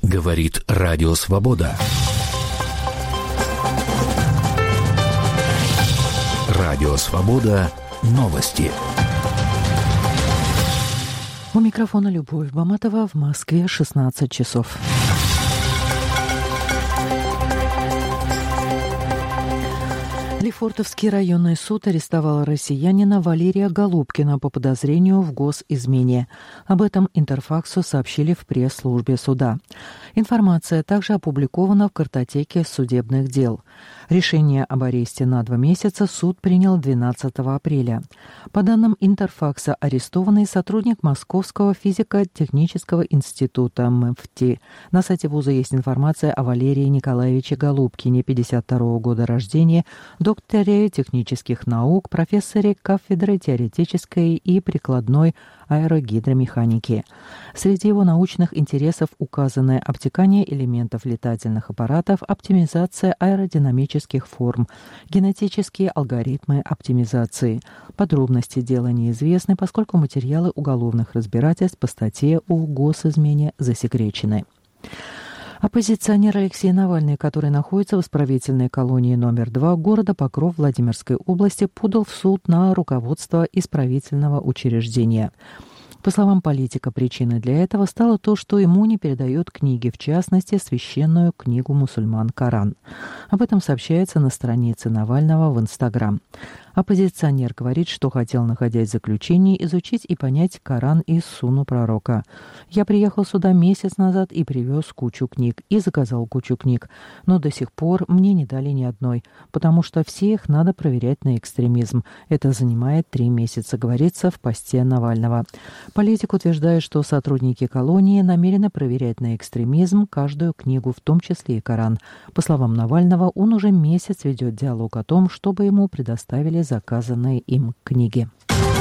Говорит Радио Свобода. Радио Свобода. Новости. У микрофона Любовь Баматова. В Москве 16 часов. Лефортовский районный суд арестовал россиянина Валерия Голубкина по подозрению в госизмене. Об этом Интерфаксу сообщили в пресс-службе суда. Информация также опубликована в картотеке судебных дел. Решение об аресте на 2 месяца суд принял 12 апреля. По данным Интерфакса, арестованный сотрудник Московского физико-технического института МФТИ. На сайте вуза есть информация о Валерии Николаевиче Голубкине, 52 года рождения, докторе технических наук, профессоре кафедры теоретической и прикладной аэрогидромеханики. Среди его научных интересов указаны обтекание элементов летательных аппаратов, оптимизация аэродинамических форм, генетические алгоритмы оптимизации. Подробности дела неизвестны, поскольку материалы уголовных разбирательств по статье о госизмене засекречены. Оппозиционер Алексей Навальный, который находится в исправительной колонии номер 2 города Покров Владимирской области, подал в суд на руководство исправительного учреждения. По словам политика, причиной для этого стало то, что ему не передают книги, в частности, священную книгу мусульман «Коран». Об этом сообщается на странице Навального в Инстаграм. Оппозиционер говорит, что хотел, находясь в заключении, изучить и понять Коран и Сунну пророка. «Я приехал сюда месяц назад и привез кучу книг, и заказал кучу книг, но до сих пор мне не дали ни одной, потому что все их надо проверять на экстремизм. Это занимает 3 месяца», говорится в посте Навального. Политик утверждает, что сотрудники колонии намерены проверять на экстремизм каждую книгу, в том числе и Коран. По словам Навального, он уже месяц ведет диалог о том, чтобы ему предоставили заказанные им книги.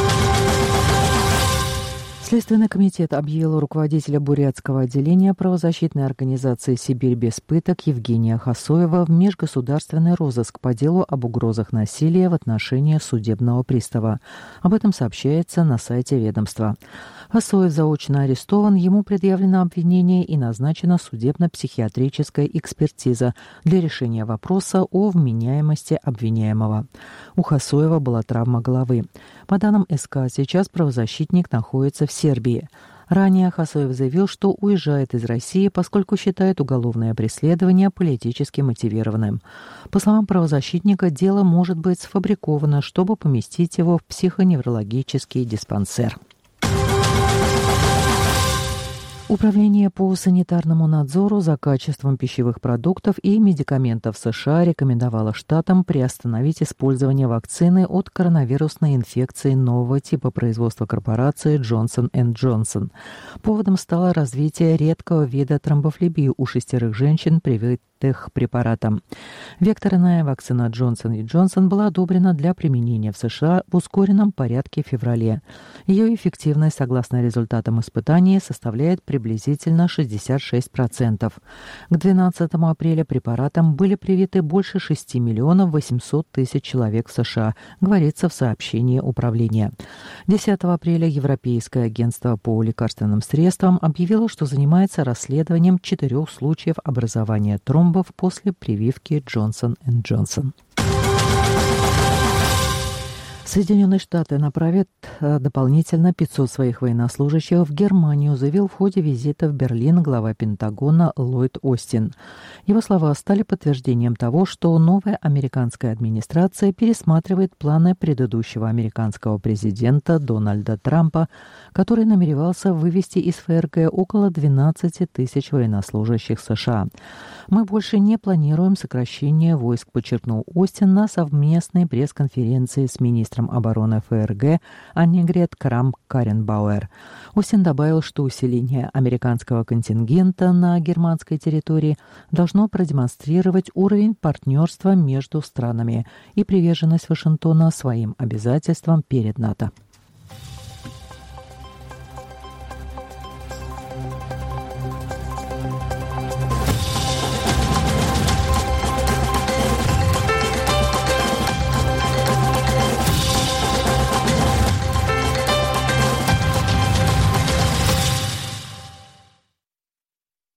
Следственный комитет объявил руководителя бурятского отделения правозащитной организации «Сибирь без пыток» Евгения Хасоева в межгосударственный розыск по делу об угрозах насилия в отношении судебного пристава. Об этом сообщается на сайте ведомства. Хасоев заочно арестован, ему предъявлено обвинение и назначена судебно-психиатрическая экспертиза для решения вопроса о вменяемости обвиняемого. У Хасоева была травма головы. По данным СК, сейчас правозащитник находится в Сербии. Ранее Хасоев заявил, что уезжает из России, поскольку считает уголовное преследование политически мотивированным. По словам правозащитника, дело может быть сфабриковано, чтобы поместить его в психоневрологический диспансер. Управление по санитарному надзору за качеством пищевых продуктов и медикаментов США рекомендовало штатам приостановить использование вакцины от коронавирусной инфекции нового типа производства корпорации Johnson & Johnson. Поводом стало развитие редкого вида тромбофлебии у 6 женщин, привитых препаратом. Векторная вакцина Johnson & Johnson была одобрена для применения в США в ускоренном порядке в феврале. Ее эффективность, согласно результатам испытаний, составляет приблизительно 66%. К 12 апреля препаратам были привиты больше 6 миллионов 800 тысяч человек в США, говорится в сообщении управления. 10 апреля Европейское агентство по лекарственным средствам объявило, что занимается расследованием 4 случаев образования тромбов после прививки Johnson & Johnson. Соединенные Штаты направят дополнительно 500 своих военнослужащих в Германию, заявил в ходе визита в Берлин глава Пентагона Ллойд Остин. Его слова стали подтверждением того, что новая американская администрация пересматривает планы предыдущего американского президента Дональда Трампа, который намеревался вывести из ФРГ около 12 тысяч военнослужащих США. «Мы больше не планируем сокращение войск», подчеркнул Остин на совместной пресс-конференции с министром обороны ФРГ Аннегрет Крамп-Карренбауэр. Остин добавил, что усиление американского контингента на германской территории должно продемонстрировать уровень партнерства между странами и приверженность Вашингтона своим обязательствам перед НАТО.